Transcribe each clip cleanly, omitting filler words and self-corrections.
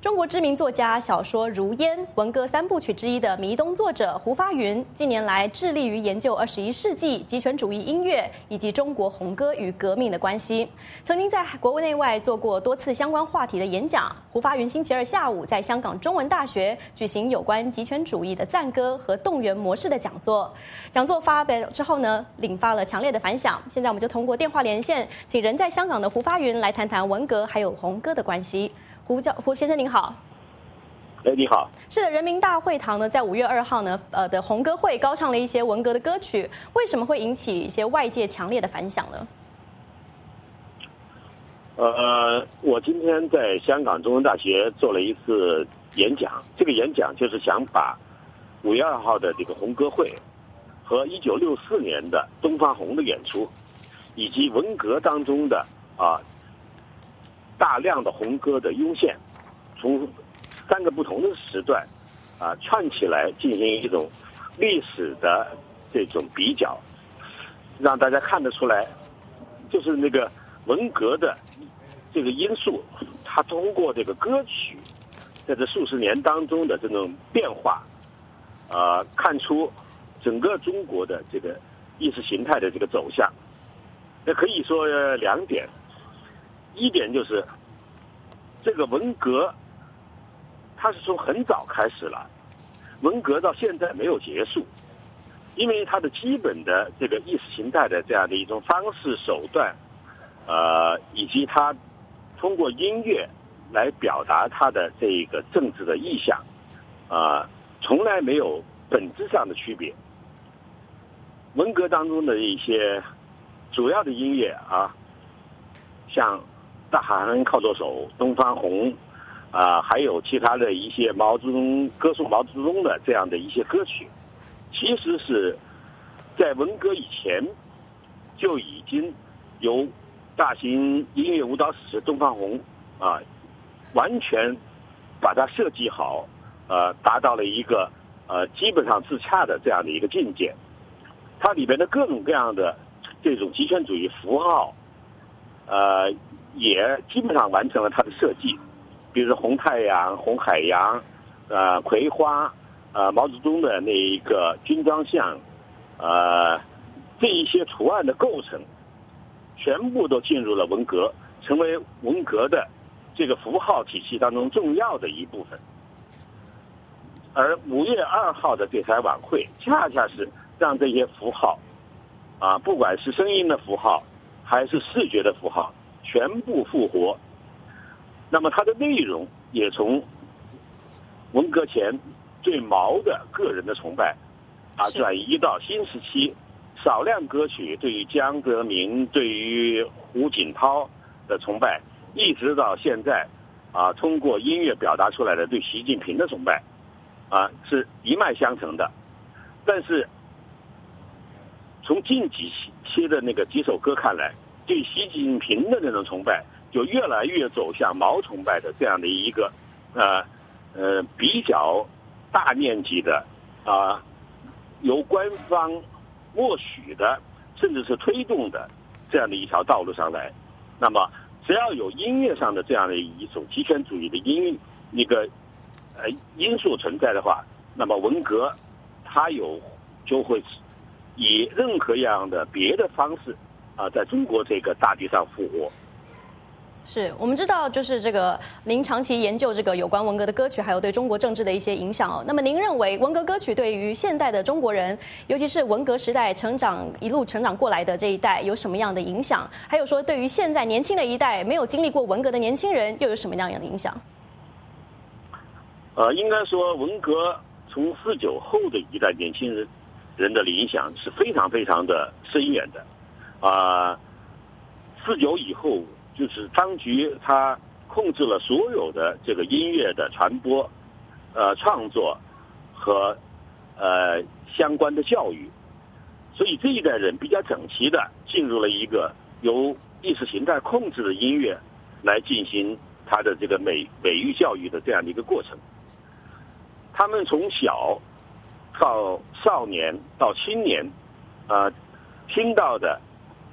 中国知名作家、小说《如烟》文革三部曲之一的迷东作者胡发云，近年来致力于研究21世纪极权主义音乐以及中国红歌与革命的关系。曾经在国内外做过多次相关话题的演讲。胡发云星期二下午在香港中文大学举行有关极权主义的赞歌和动员模式的讲座。讲座发表之后呢，引发了强烈的反响。现在我们就通过电话连线，请人在香港的胡发云来谈谈文革还有红歌的关系。胡先生您好。 你好。 是的，人民大会堂呢，在5月2号呢，的红歌会高唱了一些文革的歌曲，为什么会引起一些外界强烈的反响呢？ 我今天在香港中文大学做了一次演讲，这个演讲就是想把5月2号的这个红歌会和1964年的东方红的演出，以及文革当中的大量的红歌的涌现，从3个不同的时段串起来进行一种历史的这种比较，让大家看得出来，就是那个文革的这个因素，它通过这个歌曲在这数十年当中的这种变化，看出整个中国的这个意识形态的这个走向。那可以说2点。一点就是这个文革它是从很早开始了，文革到现在没有结束，因为它的基本的这个意识形态的这样的一种方式手段，以及它通过音乐来表达它的这个政治的意向，从来没有本质上的区别。文革当中的一些主要的音乐像大韩靠舵手、东方红，还有其他的一些毛泽东歌颂毛泽东的这样的一些歌曲，其实是在文革以前就已经由大型音乐舞蹈史东方红完全把它设计好，达到了一个基本上自洽的这样的一个境界。它里边的各种各样的这种极权主义符号，也基本上完成了它的设计，比如说红太阳、红海洋、葵花，毛泽东的那一个军装像，这一些图案的构成，全部都进入了文革，成为文革的这个符号体系当中重要的一部分。而5月2号的这场晚会，恰恰是让这些符号，不管是声音的符号还是视觉的符号，全部复活。那么它的内容也从文革前最毛的个人的崇拜转移到新时期少量歌曲对于江泽民、对于胡锦涛的崇拜，一直到现在通过音乐表达出来的对习近平的崇拜，是一脉相承的。但是从近几期的那个几首歌看来，对习近平的那种崇拜就越来越走向毛崇拜的这样的一个比较大面积的由官方默许的甚至是推动的这样的一条道路上来。那么只要有音乐上的这样的一种极权主义的因素存在的话，那么文革它就会以任何样的别的方式在中国这个大地上复活。 是我们知道，就是这个您长期研究这个有关文革的歌曲，还有对中国政治的一些影响那么您认为文革歌曲对于现代的中国人，尤其是文革时代一路成长过来的这一代，有什么样的影响？还有说，对于现在年轻的一代，没有经历过文革的年轻人，又有什么样的影响？ 应该说，文革从49后的一代年轻人的影响是非常非常的深远的。49以后，就是当局他控制了所有的这个音乐的传播、创作和相关的教育，所以这一代人比较整齐的进入了一个由意识形态控制的音乐来进行他的这个美育教育的这样的一个过程。他们从小到少年到青年，听到的、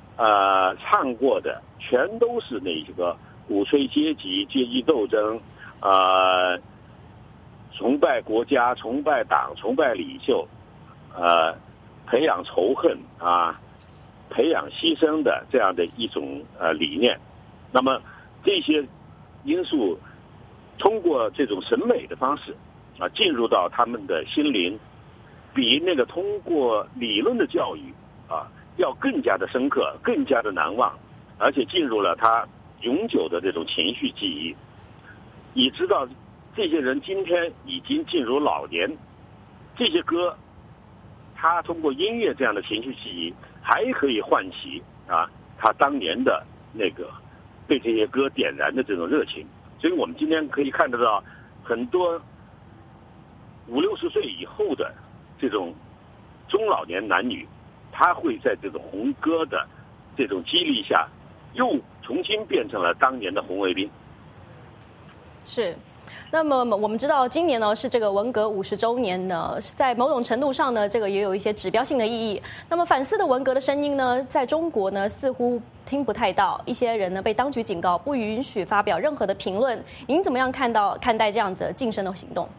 唱过的，全都是那个鼓吹阶级斗争， 崇拜国家、崇拜党、崇拜领袖，培养仇恨培养牺牲的这样的一种理念。那么这些因素通过这种审美的方式进入到他们的心灵，比那个通过理论的教育要更加的深刻，更加的难忘，而且进入了他永久的这种情绪记忆。你知道这些人今天已经进入老年，这些歌他通过音乐这样的情绪记忆还可以唤起他当年的那个被这些歌点燃的这种热情。所以我们今天可以看得到很多50-60岁以后的这种中老年男女，他会在这种红歌的这种激励下又重新变成了当年的红卫兵。 是。那么我们知道，今年呢是这个文革50周年呢，在某种程度上呢，这个也有一些指标性的意义。那么反思的文革的声音呢，在中国呢似乎听不太到，一些人呢被当局警告，不允许发表任何的评论。您怎么样看待这样的晋升的行动？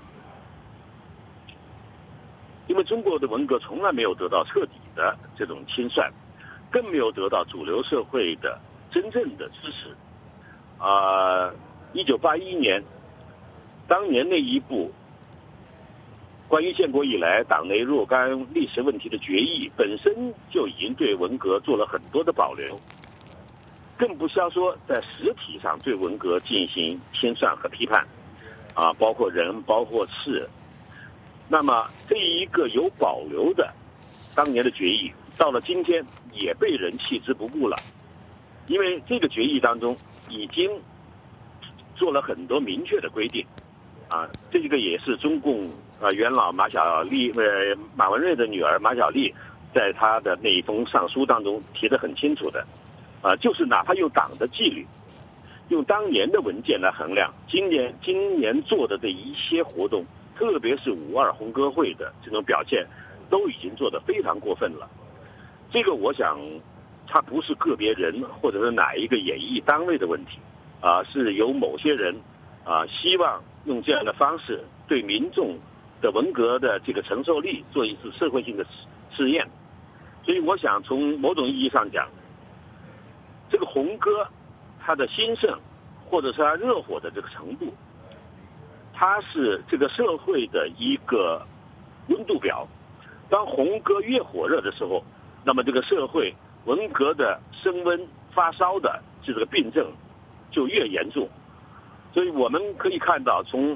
因为中国的文革从来没有得到彻底的这种清算，更没有得到主流社会的真正的支持。1981年。当年那一部关于建国以来党内若干历史问题的决议本身就已经对文革做了很多的保留，更不消说在实体上对文革进行清算和批判包括人包括事。那么这一个有保留的当年的决议到了今天也被人弃之不顾了，因为这个决议当中已经做了很多明确的规定这个也是中共元老马文瑞的女儿马小丽在她的那一封上书当中提得很清楚的就是哪怕用党的纪律，用当年的文件来衡量今年做的这一些活动，特别是5·2红歌会的这种表现，都已经做得非常过分了。这个我想它不是个别人或者是哪一个演艺单位的问题是由某些人希望用这样的方式对民众的文革的这个承受力做一次社会性的试验。所以我想从某种意义上讲，这个红歌它的兴盛或者是它热火的这个程度，它是这个社会的一个温度表。当红歌越火热的时候，那么这个社会文革的升温发烧的这个病症就越严重。所以我们可以看到，从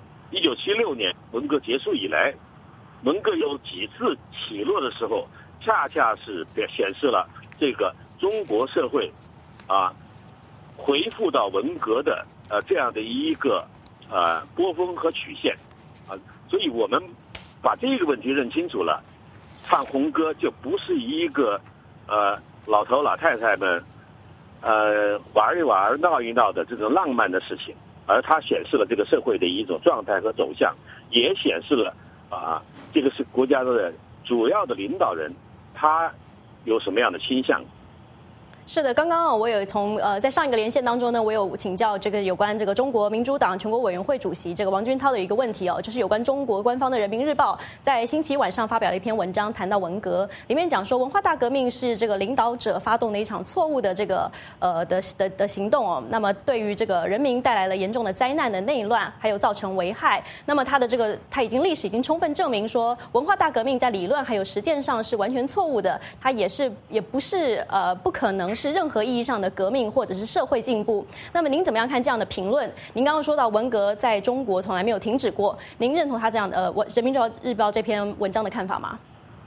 1976年文革结束以来，文革有几次起落的时候，恰恰是显示了这个中国社会回复到文革的这样的一个波峰和曲线所以我们把这个问题认清楚了，唱红歌就不是一个老头老太太们玩一玩闹一闹的这种浪漫的事情，而它显示了这个社会的一种状态和走向，也显示了这个是国家的主要的领导人他有什么样的倾向。 是的，刚刚我有在上一个连线当中呢，我有请教这个有关这个中国民主党全国委员会主席这个王军涛的一个问题就是有关中国官方的人民日报在星期晚上发表了一篇文章，谈到文革，里面讲说文化大革命是这个领导者发动的一场错误的这个的行动那么对于这个人民带来了严重的灾难的内乱，还有造成危害。那么他历史已经充分证明说，文化大革命在理论还有实践上是完全错误的，它也不是不可能是任何意义上的革命或者是社会进步。那么您怎么样看这样的评论？您刚刚说到文革在中国从来没有停止过，您认同他这样的人民日报这篇文章的看法吗？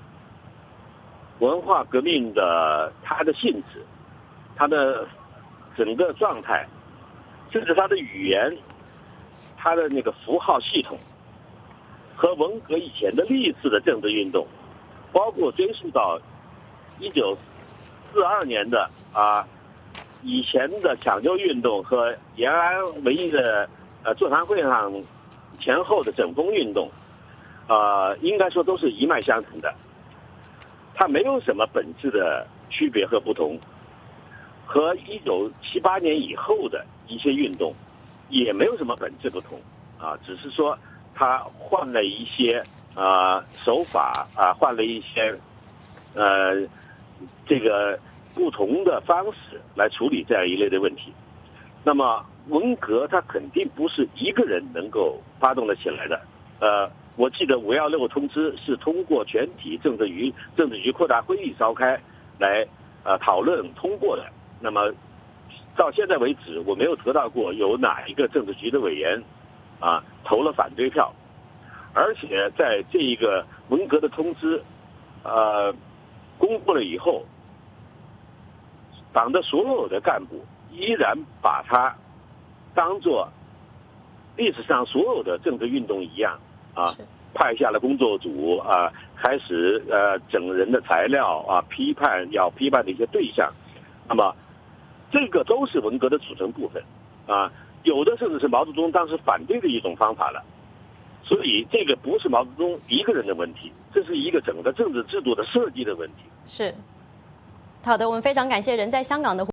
文化革命的它的性质，它的整个状态，甚至它的语言，它的那个符号系统，和文革以前的历次的政治运动，包括追溯到1942年的以前的抢救运动和延安文艺的座谈会上前后的整风运动，应该说都是一脉相承的，它没有什么本质的区别和不同。和1978年以后的一些运动， 也没有什么本质不同啊，只是说他换了一些手法啊，换了一些这个不同的方式来处理这样一类的问题。那么文革它肯定不是一个人能够发动得起来的。我记得5.16通知是通过全体政治局扩大会议召开来讨论通过的。那么到现在为止，我没有得到过有哪一个政治局的委员投了反对票。而且在这一个文革的通知公布了以后，党的所有的干部依然把它当作历史上所有的政治运动一样派下了工作组开始整人的材料要批判的一些对象。那么这个都是文革的组成部分有的甚至是毛泽东当时反对的一种方法了。所以这个不是毛泽东一个人的问题，这是一个整个政治制度的设计的问题。 是，好的，我们非常感谢人在香港的